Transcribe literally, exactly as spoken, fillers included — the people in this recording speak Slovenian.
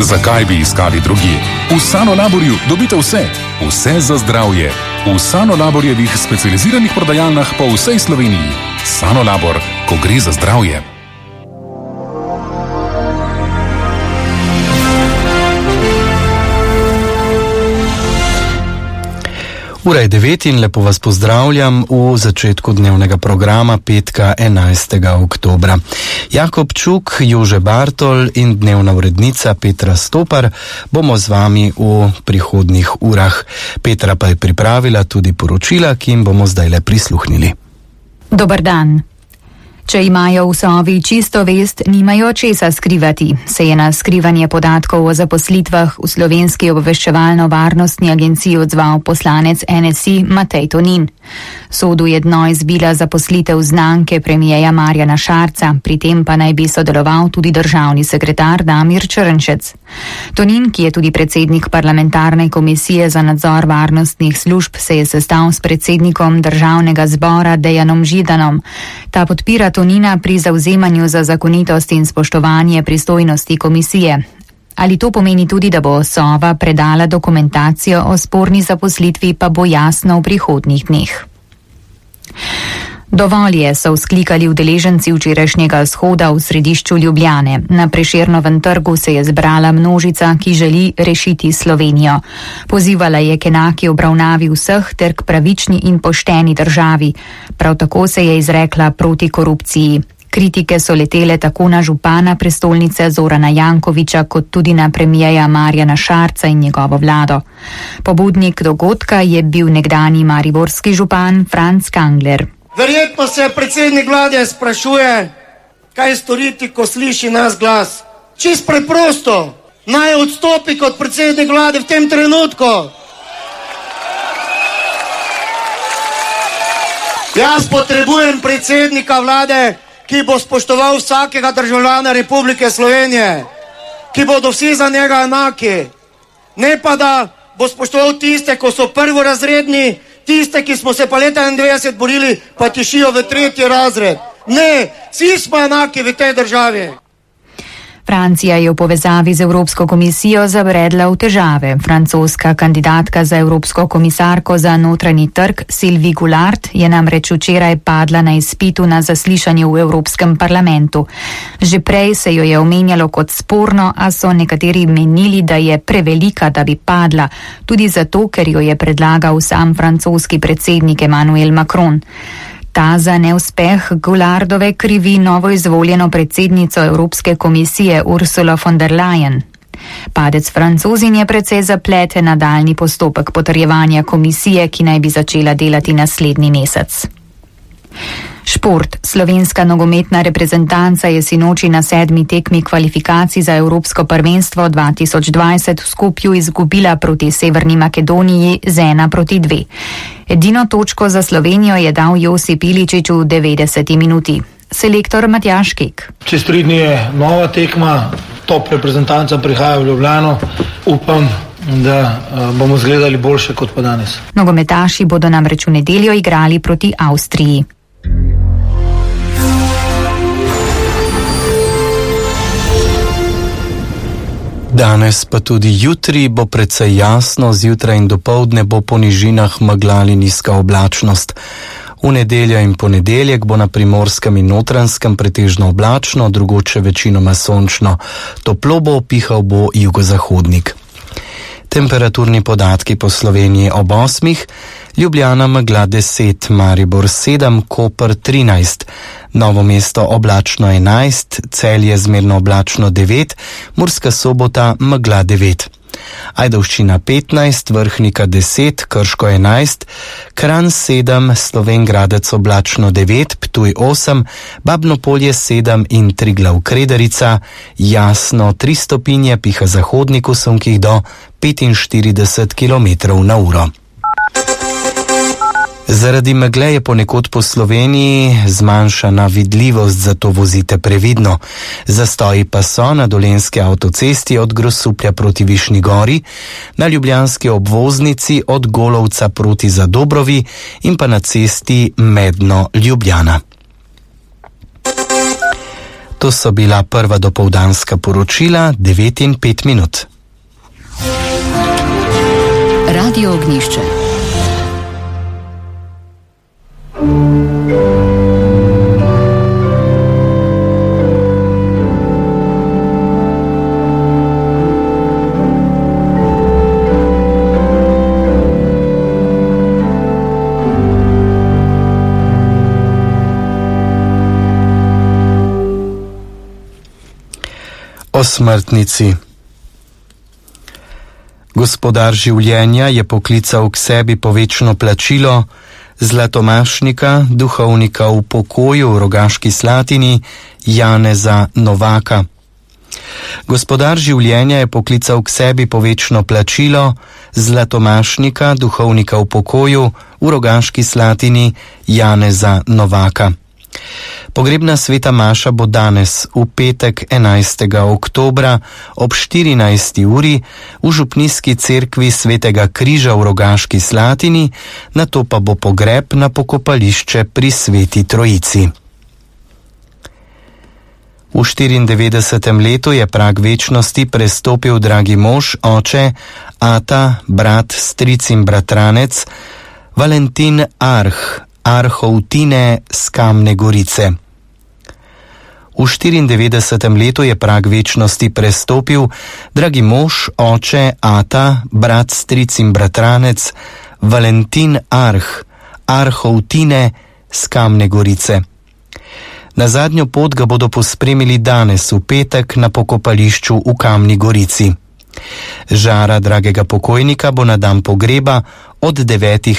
Zakaj bi iskali drugi? V Sanolaborju dobite vse, vse za zdravje. V Sanolaborjevih specializiranih prodajalnah po vsej Sloveniji. Sanolabor, ko gre za zdravje. Ura je devet in lepo vas pozdravljam v začetku dnevnega programa petka enajstega oktobra. Jakob Čuk, Jože Bartol in dnevna urednica Petra Stopar bomo z vami v prihodnjih urah. Petra pa je pripravila tudi poročila, ki jim bomo zdaj le prisluhnili. Dobar dan. Če imajo v sobi čisto vest, nimajo česa skrivati, se je na skrivanje podatkov o zaposlitvah v Slovenski obveščevalno-varnostni agenciji odzval poslanec N S I Matej Tonin. Sodu je dno izbila zaposlitev znanke premijeja Marjana Šarca, pri tem pa naj bi sodeloval tudi državni sekretar Damir Črnšec. Tonin, ki je tudi predsednik parlamentarne komisije za nadzor varnostnih služb, se je sestal s predsednikom državnega zbora Dejanom Židanom. Ta podpira Tonina pri zavzemanju za zakonitost in spoštovanje pristojnosti komisije. Ali to pomeni tudi, da bo Sova predala dokumentacijo o sporni zaposlitvi, pa bo jasno v prihodnjih dneh. Dovolj je, so vzklikali udeleženci včerajšnjega shoda v središču Ljubljane. Na Prešernovem trgu se je zbrala množica, ki želi rešiti Slovenijo. Pozivala je k enaki obravnavi vseh ter k pravični in pošteni državi. Prav tako se je izrekla proti korupciji. Kritike so letele tako na župana prestolnice Zorana Jankovića kot tudi na premijeja Marjana Šarca in njegovo vlado. Pobudnik dogodka je bil nekdanji mariborski župan Franc Kangler. Verjetno se predsednik vlade sprašuje, kaj storiti, ko sliši nas glas. Čist preprosto, naj odstopi kot predsednik vlade v tem trenutku. Jaz potrebujem predsednika vlade, ki bo spoštoval vsakega državljana Republike Slovenije, ki bodo vsi za njega enaki. Ne pa, da bo spoštoval tiste, ko so prvorazredni, tiste, ki smo se pa leta enaindevetdeset borili, pa tišijo v tretji razred. Ne, vsi smo enaki v tej državi. Francija je v povezavi z Evropsko komisijo zabredla v težave. Francoska kandidatka za Evropsko komisarko za notranji trg Sylvie Goulard je namreč včeraj padla na izpitu na zaslišanju v Evropskem parlamentu. Že prej se jo je omenjalo kot sporno, a so nekateri menili, da je prevelika, da bi padla, tudi zato, ker jo je predlagal sam francoski predsednik Emmanuel Macron. Ta za neuspeh Goulardove krivi novo izvoljeno predsednico Evropske komisije Ursula von der Leyen. Padec Francozin je precej zaplete nadaljni postopek potrjevanja komisije, ki naj bi začela delati naslednji mesec. Šport. Slovenska nogometna reprezentanca je sinoči na sedmi tekmi kvalifikacij za Evropsko prvenstvo dva tisoč dvajset v Skopju izgubila proti Severni Makedoniji z ena proti dve. Edino točko za Slovenijo je dal Josip Iličić v devetdeseti minuti. Selektor Matjaž Kek. Čez tri dni je nova tekma, top reprezentanca prihaja v Ljubljano. Upam, da bomo zgledali boljše kot pa danes. Nogometaši bodo namreč v nedeljo igrali proti Avstriji. Danes pa tudi jutri bo precej jasno, zjutraj in dopoldne bo po nižinah megla ali nizka oblačnost. V nedeljo in ponedeljek bo na Primorskem in Notranjskem pretežno oblačno, drugoče večinoma sončno. Toplo bo, pihal bo jugozahodnik. Temperaturni podatki po Sloveniji ob osmih, Ljubljana megla deset, Maribor sedem, Koper trinajst, Novo mesto oblačno enajst, Celje zmerno oblačno devet, Murska Sobota megla devet. Ajdovščina petnajst, Vrhnika deset, Krško enajst, Kranj sedem, Slovenj Gradec oblačno devet, Ptuj osem, Babno Polje sedem in Triglav Krederica, jasno tri stopinje, piha zahodnik v sunkih do petinštirideset kilometrov na uro. Zaradi megle je ponekod po Sloveniji zmanjšana vidljivost, zato vozite previdno. Zastoji pa so na dolenski avtocesti od Grosuplja proti Višnji Gori, na ljubljanski obvoznici od Golovca proti Zadobrovi in pa na cesti Medno-Ljubljana. To so bila prva dopoldanska poročila, devet in pet minut. Radio Ognjišče. O smrtnici. Gospodar življenja je poklical k sebi po večno plačilo zlatomašnika, duhovnika v pokoju v Rogaški Slatini, Janeza Novaka. Gospodar življenja je poklical k sebi po večno plačilo zlatomašnika, duhovnika v pokoju v Rogaški Slatini, Janeza Novaka. Pogrebna sveta maša bo danes, v petek enajstega oktobra ob štirinajsti uri v župnijski cerkvi Svetega križa v Rogaški Slatini, nato pa bo pogreb na pokopališče pri Sveti Trojici. V štiriindevetdesetem letu je prag večnosti prestopil dragi mož, oče, ata, brat, stric in bratranec, Valentin Arh, Arhovtine z Kamne Gorice. V štiriindevetdesetem letu je prag večnosti prestopil dragi mož, oče, ata, brat, stric in bratranec, Valentin Arh, Arhovtine z Kamne Gorice. Na zadnjo pot ga bodo pospremili danes, v petek, na pokopališču v Kamni Gorici. Žara dragega pokojnika bo na dan pogreba od devetih